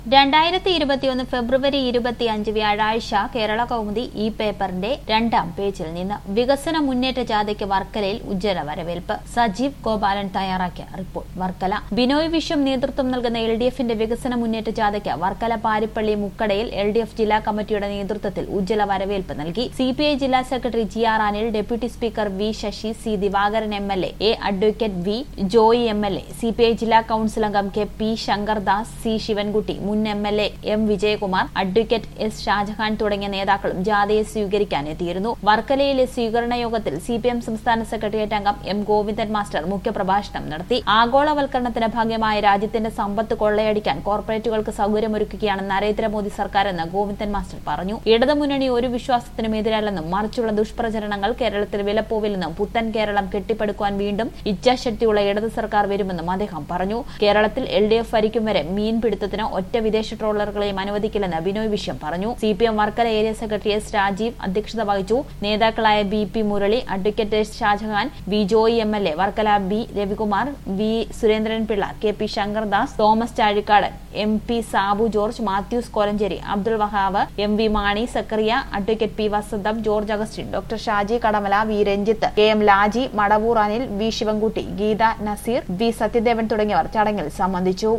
2021 ഫെബ്രുവരി 25 വ്യാഴാഴ്ച കേരള കൗമുദി ഈ പേപ്പറിന്റെ 2ാം പേജിൽ നിന്ന് വികസന മുന്നേറ്റ ജാഥയ്ക്ക് വർക്കലയിൽ ഉജ്ജ്വല വരവേൽപ്പ്. സജീവ് ഗോപാലൻ തയ്യാറാക്കിയ റിപ്പോർട്ട്. വർക്കല. ബിനോയ് വിശ്വം നേതൃത്വം നൽകുന്ന LDFന്റെ വികസന മുന്നേറ്റ ജാഥയ്ക്ക് വർക്കല പാരിപ്പള്ളി മുക്കടയിൽ LDF ജില്ലാ കമ്മിറ്റിയുടെ നേതൃത്വത്തിൽ ഉജ്ജ്വല വരവേൽപ്പ് നൽകി. CPI ജില്ലാ secretary GR Anil, deputy speaker V Sasi, C Divakaran MLA, advocate V Joy MLA, CPI ജില്ലാ കൌൺസിൽ അംഗം P ശങ്കർദാസ്, C ശിവൻകുട്ടി, മുൻ MLA M Vijayakumar, advocate S Shajahan തുടങ്ങിയ നേതാക്കളും ജാഥയെ സ്വീകരിക്കാനെത്തിയിരുന്നു. വർക്കലയിലെ സ്വീകരണ യോഗത്തിൽ CPM സംസ്ഥാന സെക്രട്ടേറിയറ്റ് അംഗം M ഗോവിന്ദൻ മാസ്റ്റർ മുഖ്യപ്രഭാഷണം നടത്തി. ആഗോളവൽക്കരണത്തിന്റെ ഭാഗമായി രാജ്യത്തിന്റെ സമ്പത്ത് കൊള്ളയടിക്കാൻ കോർപ്പറേറ്റുകൾക്ക് സൗകര്യമൊരുക്കുകയാണ് നരേന്ദ്രമോദി സർക്കാരെന്ന് ഗോവിന്ദൻ മാസ്റ്റർ പറഞ്ഞു. ഇടതുമുന്നണി ഒരു വിശ്വാസത്തിനും എതിരല്ലെന്നും മറിച്ചുള്ള ദുഷ്പ്രചരണങ്ങൾ കേരളത്തിൽ വിലപ്പോവില്ലെന്നും പുത്തൻ കേരളം കെട്ടിപ്പടുക്കുവാൻ വീണ്ടും ഇച്ഛാശക്തിയുള്ള ഇടത് സർക്കാർ വരുമെന്നും അദ്ദേഹം പറഞ്ഞു. കേരളത്തിൽ LDF ഭരിക്കും വരെ മീൻപിടുത്തത്തിന് ഒറ്റ വിദേശ ട്രോളറുകളെയും അനുവദിക്കില്ലെന്ന് ബിനോയ് വിശ്വം പറഞ്ഞു. CPM Varkala area secretary S Rajeev അധ്യക്ഷത വഹിച്ചു. നേതാക്കളായ BP Murali, advocate S Shajahan, V Joy MLA, Varkala B Ravikumar, V Surendranpillai, P Shankardas, Thomas Chazhikadan, MP Sabu George, Mathews Kolancheri, Abdul Wahab, MV Mani, Zacharia, advocate P Vasantham, George Augustine, doctor Shaji Kadamala, V Ranjith, KM Laji, Madavoor Anil, V Sivankutty, Geetha Nazeer, V Sathyadevan തുടങ്ങിയവർ ചടങ്ങിൽ സംബന്ധിച്ചു.